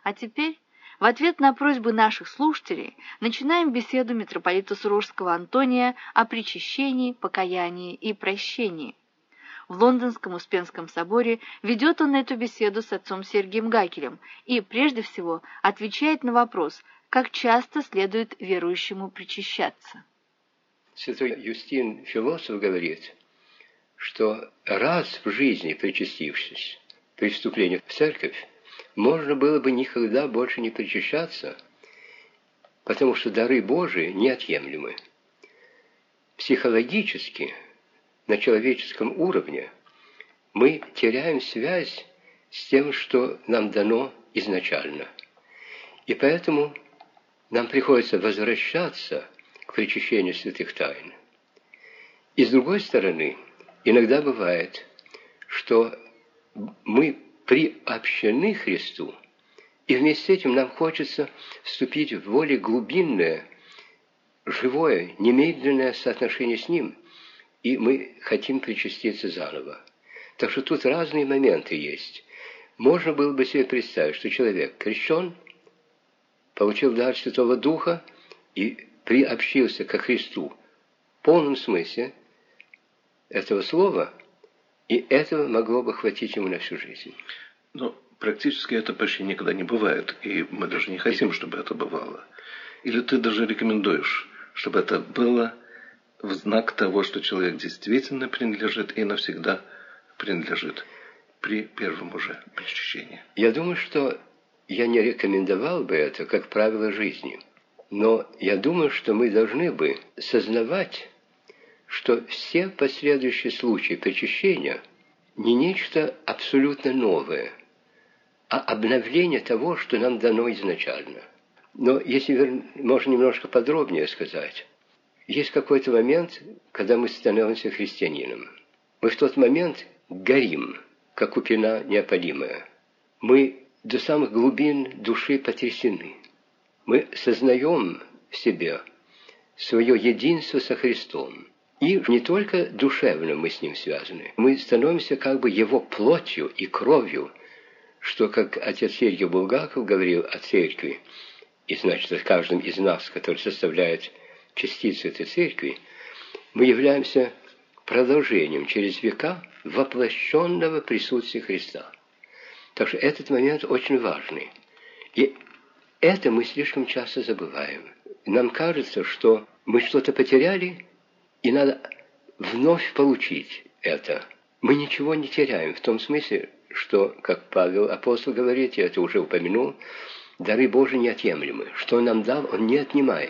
А теперь, в ответ на просьбы наших слушателей, начинаем беседу митрополита Сурожского Антония о причащении, покаянии и прощении. В Лондонском Успенском соборе ведет он эту беседу с отцом Сергием Гакелем и, прежде всего, отвечает на вопрос, как часто следует верующему причащаться. Святой Юстин, философ, говорит, что раз в жизни причастившись при вступлении в церковь, можно было бы никогда больше не причащаться, потому что дары Божии неотъемлемы. Психологически, на человеческом уровне, мы теряем связь с тем, что нам дано изначально. И поэтому нам приходится возвращаться к причащению святых тайн. И с другой стороны, иногда бывает, что мы приобщены Христу, и вместе с этим нам хочется вступить в более глубинное, живое, немедленное соотношение с Ним, и мы хотим причаститься заново. Так что тут разные моменты есть. Можно было бы себе представить, что человек крещен, получил дар Святого Духа и приобщился ко Христу в полном смысле этого слова, и этого могло бы хватить ему на всю жизнь. Но практически это почти никогда не бывает, и мы даже не хотим, чтобы это бывало. Или ты даже рекомендуешь, чтобы это было в знак того, что человек действительно принадлежит и навсегда принадлежит при первом уже причащении? Я думаю, что я не рекомендовал бы это как правило жизни. Но я думаю, что мы должны бы сознавать, что все последующие случаи причащения не нечто абсолютно новое, а обновление того, что нам дано изначально. Но если можно немножко подробнее сказать, есть какой-то момент, когда мы становимся христианином. Мы в тот момент горим, как купина неопалимая. Мы до самых глубин души потрясены. Мы сознаем в себе свое единство со Христом. И не только душевно мы с Ним связаны. Мы становимся как бы Его плотью и кровью, что, как отец Сергий Булгаков говорил о церкви, и значит, о каждом из нас, который составляет частицу этой церкви, мы являемся продолжением через века воплощенного присутствия Христа. Так что этот момент очень важный. И это мы слишком часто забываем. Нам кажется, что мы что-то потеряли, и надо вновь получить это. Мы ничего не теряем в том смысле, что, как Павел апостол говорит, я это уже упомянул, дары Божии неотъемлемы. Что Он нам дал, Он не отнимает.